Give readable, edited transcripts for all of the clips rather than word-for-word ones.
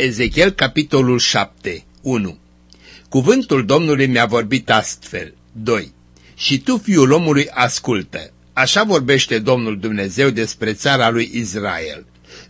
Ezechiel, capitolul 7, 1. Cuvântul Domnului mi-a vorbit astfel. 2. Și tu, fiul omului, ascultă. Așa vorbește Domnul Dumnezeu despre țara lui Israel.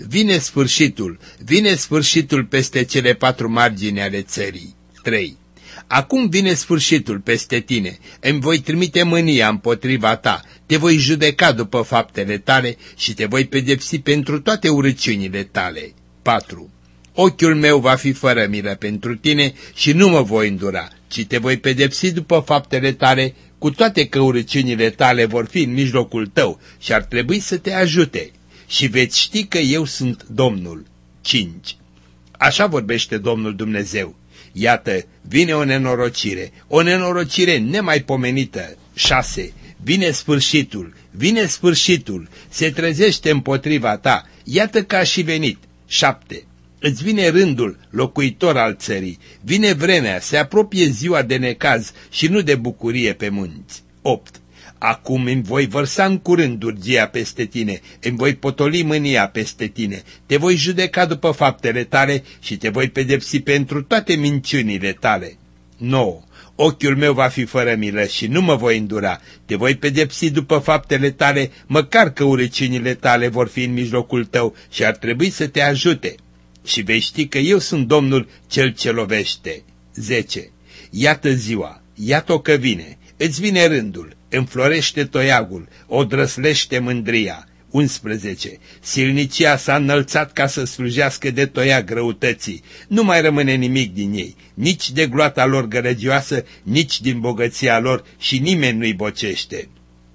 Vine sfârșitul peste cele 4 margini ale țării. 3. Acum vine sfârșitul peste tine, îmi voi trimite mânia împotriva ta, te voi judeca după faptele tale și te voi pedepsi pentru toate urăciunile tale. 4. Ochiul meu va fi fără milă pentru tine și nu mă voi îndura, ci te voi pedepsi după faptele tale, cu toate că urăciunile tale vor fi în mijlocul tău și ar trebui să te ajute. Și veți ști că eu sunt Domnul. 5. Așa vorbește Domnul Dumnezeu. Iată, vine o nenorocire nemaipomenită. 6. Vine sfârșitul, se trezește împotriva ta, iată că a și venit. 7. Îți vine rândul, locuitor al țării, vine vremea, se apropie ziua de necaz și nu de bucurie pe munți. 8. Acum îmi voi vărsa în curând urgia peste tine, îmi voi potoli mânia peste tine, te voi judeca după faptele tale și te voi pedepsi pentru toate minciunile tale. 9. Ochiul meu va fi fără milă și nu mă voi îndura, te voi pedepsi după faptele tale, măcar că urăciunile tale vor fi în mijlocul tău și ar trebui să te ajute. Și vei ști că eu sunt Domnul cel ce lovește. 10. Iată ziua, iată-o că vine, îți vine rândul, înflorește toiagul, o drăslește mândria. 11. Silnicia s-a înălțat ca să slujească de toiag răutății, nu mai rămâne nimic din ei, nici de gloata lor gălăgioasă, nici din bogăția lor și nimeni nu-i bocește.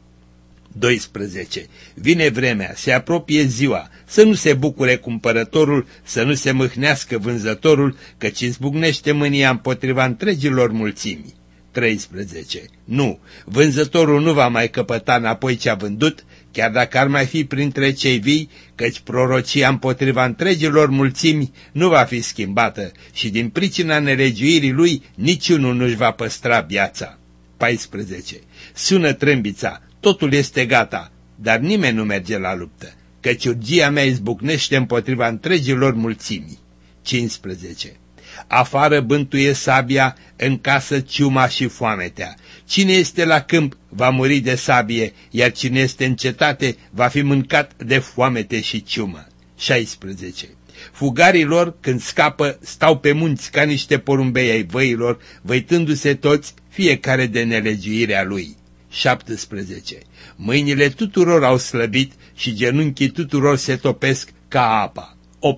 12. Vine vremea, se apropie ziua, să nu se bucure cumpărătorul, să nu se mâhnească vânzătorul, căci izbucnește mânia împotriva întregilor mulțimi. 13. Nu, vânzătorul nu va mai căpăta înapoi ce a vândut, chiar dacă ar mai fi printre cei vii, căci prorocia împotriva întregilor mulțimi nu va fi schimbată și din pricina nelegiuirii lui niciunul nu-și va păstra viața. 14. Sună trâmbița, totul este gata, dar nimeni nu merge la luptă, căci urgia mea izbucnește împotriva întregilor mulțimi. 15. Afară bântuie sabia, în casă ciuma și foametea. Cine este la câmp va muri de sabie, iar cine este în cetate va fi mâncat de foamete și ciumă. 16. Fugarii lor, când scapă, stau pe munți ca niște porumbei ai văilor, văitându-se toți, fiecare de nelegiuirea lui. 17. Mâinile tuturor au slăbit și genunchii tuturor se topesc ca apa.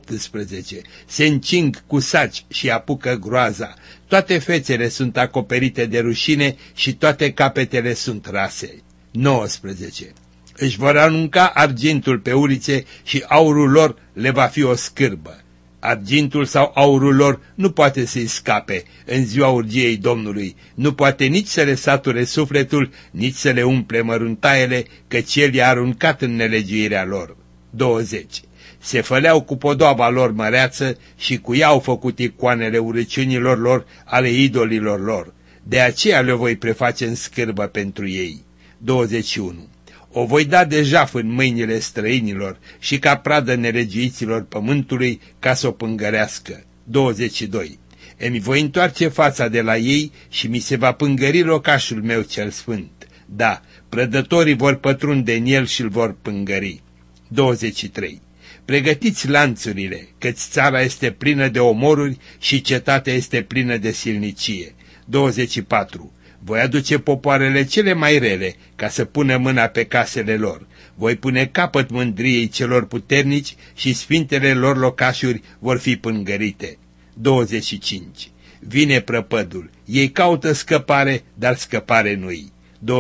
18. Se încing cu saci și apucă groaza. Toate fețele sunt acoperite de rușine și toate capetele sunt rase. 19. Își vor arunca argintul pe ulițe și aurul lor le va fi o scârbă. Argintul sau aurul lor nu poate să-i scape în ziua urgiei Domnului, nu poate nici să le sature sufletul, nici să le umple măruntaiele, căci el i-a aruncat în nelegiuirea lor. 20. Se făleau cu podoaba lor măreață și cu ea au făcut icoanele urăciunilor lor, ale idolilor lor. De aceea le voi preface în scârbă pentru ei. 21. O voi da de jaf în mâinile străinilor și ca pradă nelegiuiților pământului ca să o pângărească. 22. Îmi voi întoarce fața de la ei și mi se va pângări locașul meu cel sfânt. Da, prădătorii vor pătrunde în el și îl vor pângări. 23. Pregătiți lanțurile, căci țara este plină de omoruri și cetatea este plină de silnicie. 24. Voi aduce popoarele cele mai rele ca să pună mâna pe casele lor. Voi pune capăt mândriei celor puternici și sfintele lor locașuri vor fi pângărite. 25. Vine prăpădul. Ei caută scăpare, dar scăpare nu-i.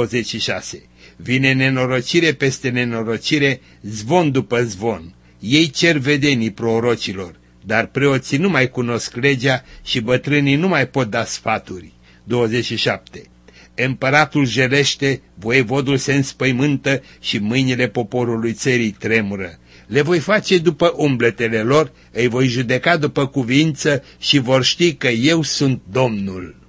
26. Vine nenorocire peste nenorocire, zvon după zvon. Ei cer vedenii prorocilor, dar preoții nu mai cunosc legea și bătrânii nu mai pot da sfaturi. 27. Împăratul jelește, voievodul se înspăimântă și mâinile poporului țării tremură. Le voi face după umbletele lor, îi voi judeca după cuvință și vor ști că eu sunt Domnul.